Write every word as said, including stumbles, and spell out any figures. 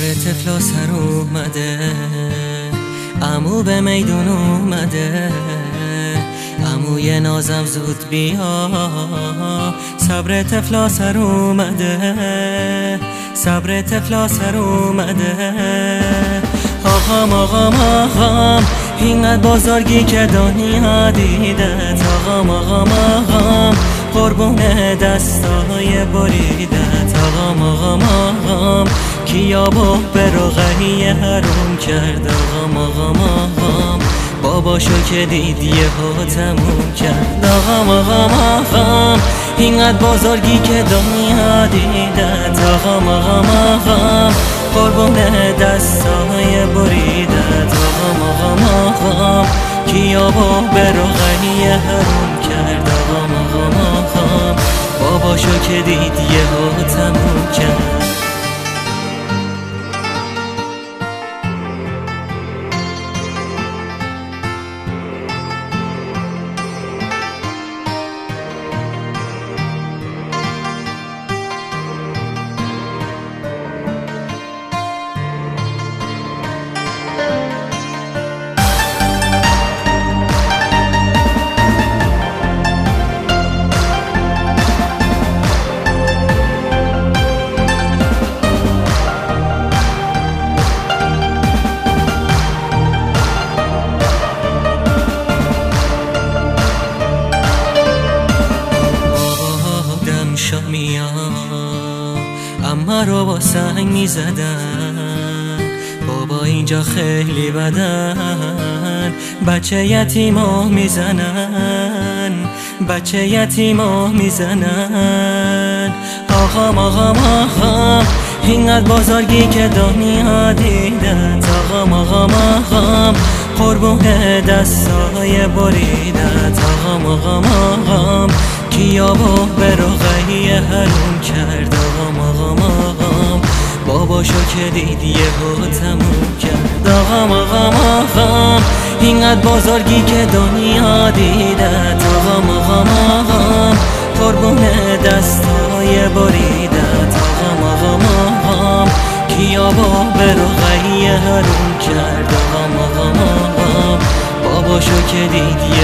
طفلا سر اومده، عمو به میدون اومده، عموی نازم زود بیا، صبر طفلا سر اومده، صبر طفلا سر اومده. آقام آقام آقام اینقدر بازارگی که دنیا دیدت، آقام آقام آقام قربون دستای بریدت، آقام آقام آقام کیابو به رقعی حروم کرد، آقام آقام آقام باباشو که دید یهو تموم کرد، آقام آقام آقام اینقدر بازارگی که دنیا دیدت، آقام آقام آقام قربون دستای بریدت، آقام آقام آقام کیابو به رقعی حروم کرد، آقام آقام آقام باباشو که دید یهو تموم کرد. اما رو با سنگ می زدن، بابا اینجا خیلی بدن، بچه یتیما می زنن، بچه یتیما می زنن. آقام آقام آقام اینقدر بازارگی که دنیا دیدت، آقام آقام آقام قربون دستای بریدت، آقام آقام آقام کیابو به رقعی حروم کرد، آقام آقام آقام باباشو که دید یهو تموم کرد، آقام آقام آقام اینقدر بازارگی که دنیا دیدت، آقام آقام آقام قربون دستای بریدت، آقام آقام آقام کیابو به رقعی حروم کرد، آقام آقام آقام باباشو که دید